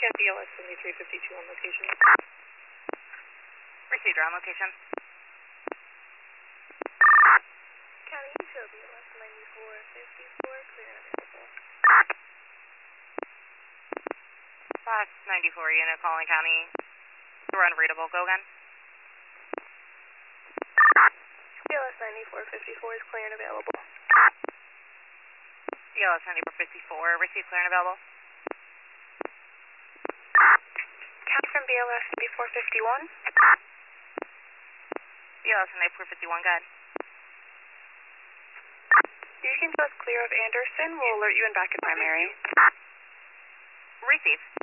BLS 7352 on location. Received on location. County, you show BLS 9454, clear and available. Box 94 unit calling county. We're unreadable. Go again. BLS 9454 is clear and available. BLS 9454, received, clear and available. County from BLS 9451. BLS 9451, go ahead. You can both clear of Anderson. We'll alert you in back in primary. Received.